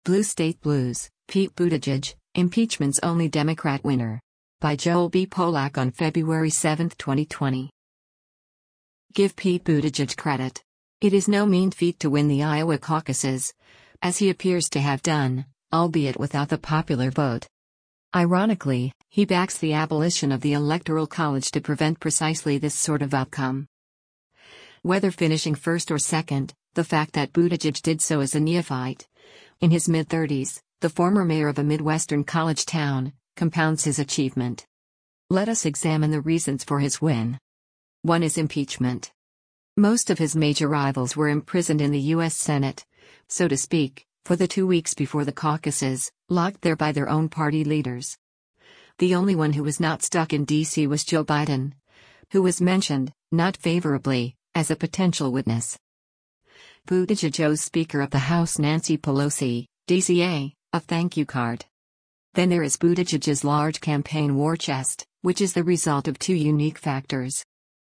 Blue State Blues, Pete Buttigieg, impeachment's only Democrat winner. By Joel B. Polak on February 7, 2020. Give Pete Buttigieg credit. It is no mean feat to win the Iowa caucuses, as he appears to have done, albeit without the popular vote. Ironically, he backs the abolition of the Electoral College to prevent precisely this sort of outcome. Whether finishing first or second, the fact that Buttigieg did so as a neophyte, in his mid-30s, the former mayor of a Midwestern college town, compounds his achievement. Let us examine the reasons for his win. 1 is impeachment. Most of his major rivals were imprisoned in the U.S. Senate, so to speak, for the 2 weeks before the caucuses, locked there by their own party leaders. The only one who was not stuck in D.C. was Joe Biden, who was mentioned, not favorably, as a potential witness. Buttigieg owes Speaker of the House Nancy Pelosi, DCA, a thank you card. Then there is Buttigieg's large campaign war chest, which is the result of 2 unique factors.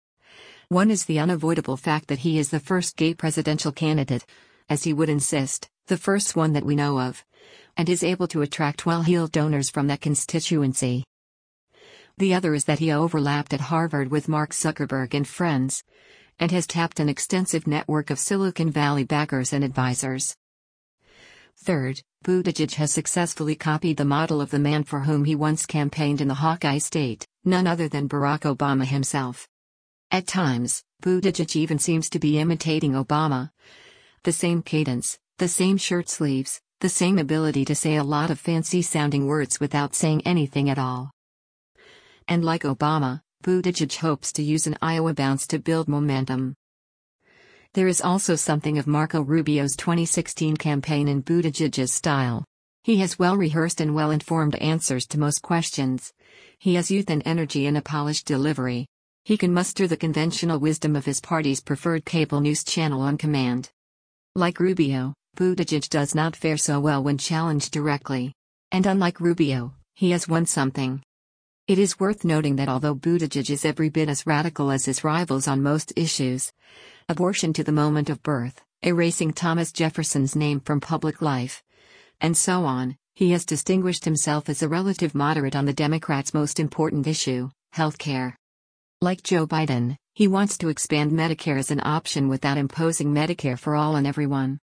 1 is the unavoidable fact that he is the first gay presidential candidate, as he would insist, the first one that we know of, and is able to attract well-heeled donors from that constituency. The other is that he overlapped at Harvard with Mark Zuckerberg and friends, and has tapped an extensive network of Silicon Valley backers and advisors. Third, Buttigieg has successfully copied the model of the man for whom he once campaigned in the Hawkeye State, none other than Barack Obama himself. At times, Buttigieg even seems to be imitating Obama. The same cadence, the same shirt sleeves, the same ability to say a lot of fancy-sounding words without saying anything at all. And like Obama, Buttigieg hopes to use an Iowa bounce to build momentum. There is also something of Marco Rubio's 2016 campaign in Buttigieg's style. He has well-rehearsed and well-informed answers to most questions. He has youth and energy and a polished delivery. He can muster the conventional wisdom of his party's preferred cable news channel on command. Like Rubio, Buttigieg does not fare so well when challenged directly. And unlike Rubio, he has won something. It is worth noting that although Buttigieg is every bit as radical as his rivals on most issues, abortion to the moment of birth, erasing Thomas Jefferson's name from public life, and so on, he has distinguished himself as a relative moderate on the Democrats' most important issue, health care. Like Joe Biden, he wants to expand Medicare as an option without imposing Medicare for all on everyone.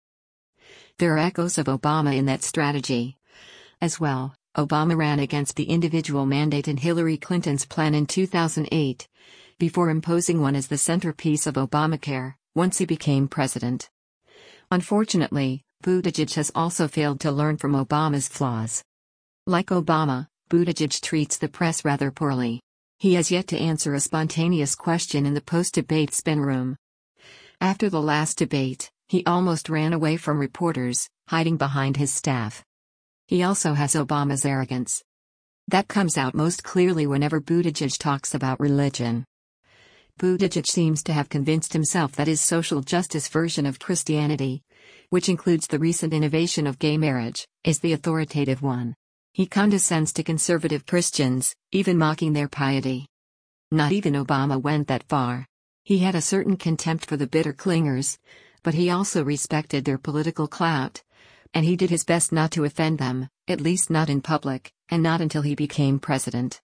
There are echoes of Obama in that strategy. As well, Obama ran against the individual mandate in Hillary Clinton's plan in 2008, before imposing one as the centerpiece of Obamacare, once he became president. Unfortunately, Buttigieg has also failed to learn from Obama's flaws. Like Obama, Buttigieg treats the press rather poorly. He has yet to answer a spontaneous question in the post-debate spin room. After the last debate, he almost ran away from reporters, hiding behind his staff. He also has Obama's arrogance. That comes out most clearly whenever Buttigieg talks about religion. Buttigieg seems to have convinced himself that his social justice version of Christianity, which includes the recent innovation of gay marriage, is the authoritative one. He condescends to conservative Christians, even mocking their piety. Not even Obama went that far. He had a certain contempt for the bitter clingers, but he also respected their political clout. And he did his best not to offend them, at least not in public, and not until he became president.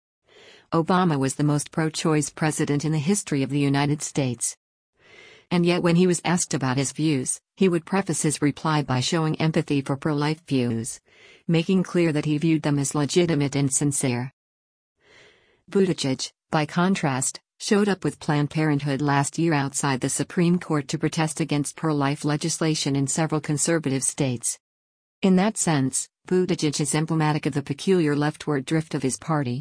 Obama was the most pro-choice president in the history of the United States. And yet when he was asked about his views, he would preface his reply by showing empathy for pro-life views, making clear that he viewed them as legitimate and sincere. Buttigieg, by contrast, showed up with Planned Parenthood last year outside the Supreme Court to protest against pro-life legislation in several conservative states. In that sense, Buttigieg is emblematic of the peculiar leftward drift of his party.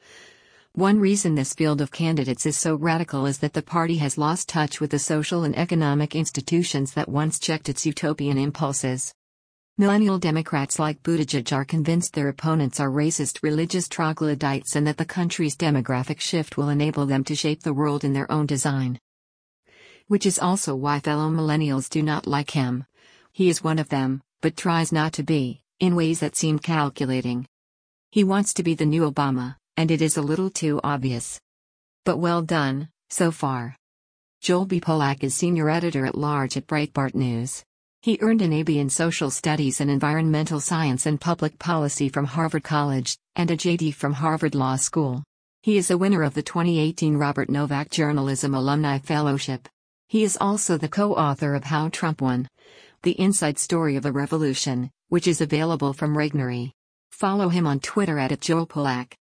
One reason this field of candidates is so radical is that the party has lost touch with the social and economic institutions that once checked its utopian impulses. Millennial Democrats like Buttigieg are convinced their opponents are racist religious troglodytes and that the country's demographic shift will enable them to shape the world in their own design. Which is also why fellow millennials do not like him. He is one of them, but tries not to be, in ways that seem calculating. He wants to be the new Obama, and it is a little too obvious. But well done, so far. Joel B. Polak is senior editor-at-large at Breitbart News. He earned an AB in Social Studies and Environmental Science and Public Policy from Harvard College, and a JD from Harvard Law School. He is a winner of the 2018 Robert Novak Journalism Alumni Fellowship. He is also the co-author of How Trump Won: The Inside Story of a Revolution, which is available from Regnery. Follow him on Twitter @JoelPolak.